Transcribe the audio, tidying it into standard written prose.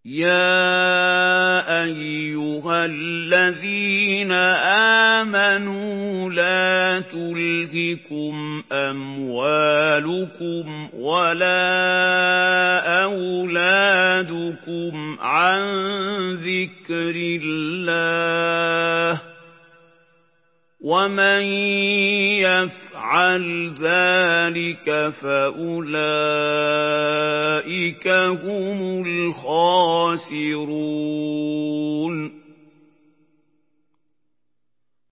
يَا أَيُّهَا الَّذِينَ آمَنُوا لَا تُلْهِكُمْ أَمْوَالُكُمْ وَلَا أَوْلَادُكُمْ عَن ذِكْرِ اللَّهِ ۚ وَمَن يَفْعَلْ ذَٰلِكَ فَأُولَٰئِكَ هُمُ الْخَاسِرُونَ